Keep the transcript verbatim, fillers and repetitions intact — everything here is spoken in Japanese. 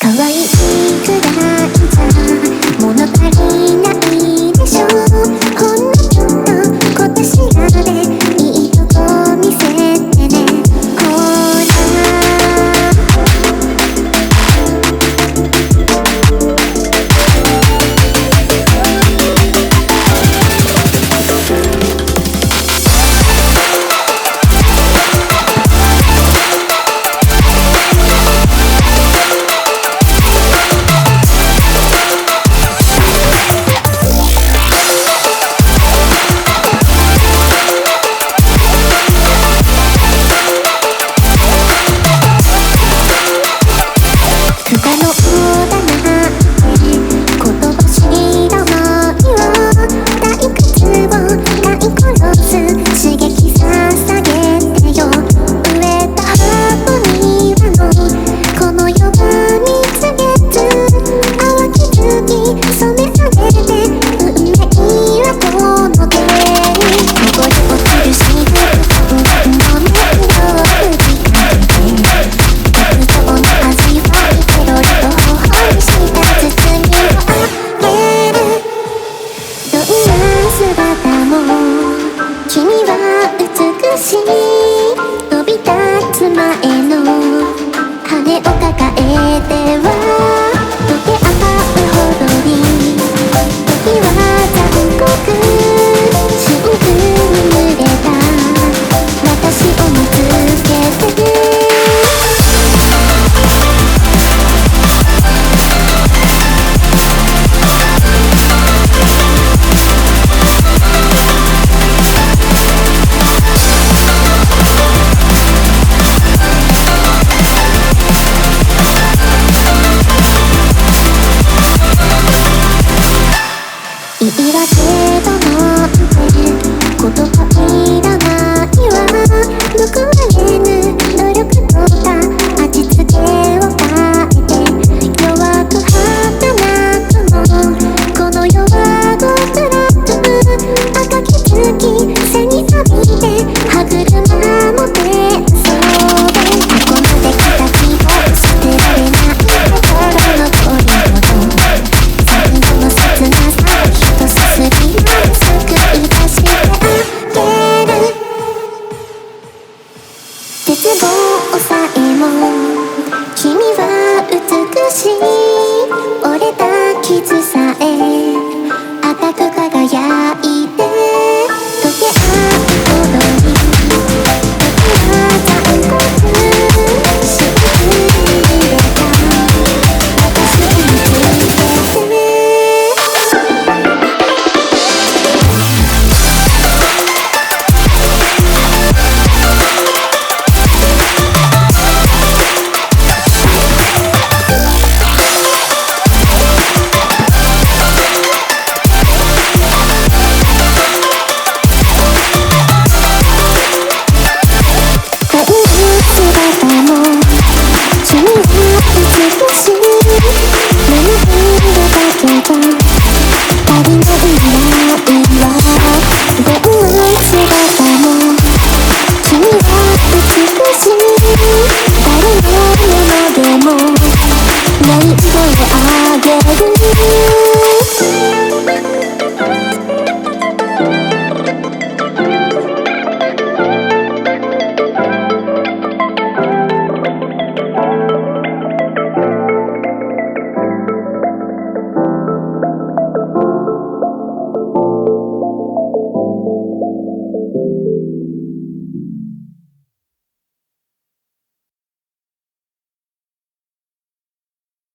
可愛いくらいじゃ物足りないでしょ。ほんのちょっと小手調べいいとこ見せてね。ほら飛び立つ前の羽を抱えては溶け合うほどに時は残酷真空に濡れた私を見つけてる。言い訳となんて言葉いらないわ。報われぬ努力とか味付けを変えて弱く働くもこの世は極楽。赤き月背に錆びて歯車も出そうでここまで来た気を捨てられない心のポイントと最後の切なさ一すすりまで救い出してあげる。絶望さえも君は美しい